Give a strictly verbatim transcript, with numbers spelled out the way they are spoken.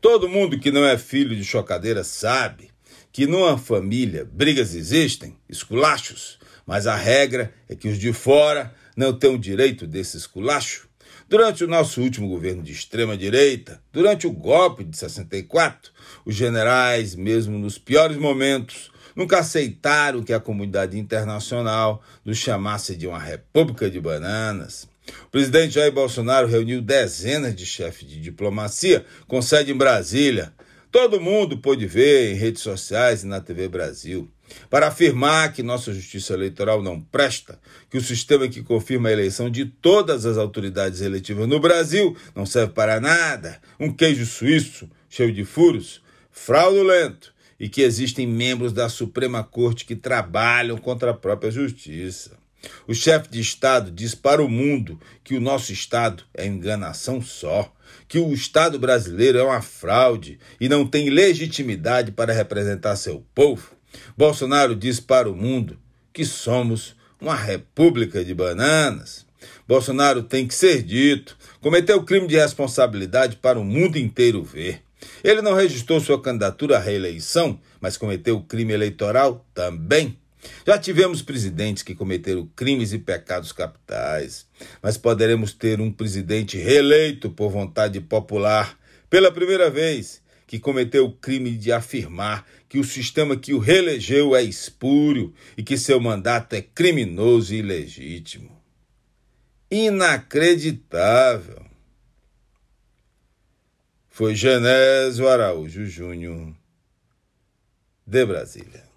Todo mundo que não é filho de chocadeira sabe que numa família brigas existem, esculachos, mas a regra é que os de fora não têm o direito desse esculacho. Durante o nosso último governo de extrema-direita, durante o golpe de sessenta e quatro, os generais, mesmo nos piores momentos, nunca aceitaram que a comunidade internacional nos chamasse de uma república de bananas. O presidente Jair Bolsonaro reuniu dezenas de chefes de diplomacia com sede em Brasília. Todo mundo pôde ver em redes sociais e na T V Brasil, para afirmar que nossa justiça eleitoral não presta, que o sistema que confirma a eleição de todas as autoridades eletivas no Brasil não serve para nada, um queijo suíço cheio de furos, fraudulento, e que existem membros da Suprema Corte que trabalham contra a própria justiça. O chefe de Estado diz para o mundo que o nosso Estado é enganação só, que o Estado brasileiro é uma fraude e não tem legitimidade para representar seu povo. Bolsonaro diz para o mundo que somos uma república de bananas. Bolsonaro tem que ser dito, cometeu crime de responsabilidade para o mundo inteiro ver. Ele não registrou sua candidatura à reeleição, mas cometeu crime eleitoral também. Já tivemos presidentes que cometeram crimes e pecados capitais, mas poderemos ter um presidente reeleito por vontade popular, pela primeira vez, que cometeu o crime de afirmar que o sistema que o reelegeu é espúrio e que seu mandato é criminoso e ilegítimo. Inacreditável. Foi Genésio Araújo Júnior, de Brasília.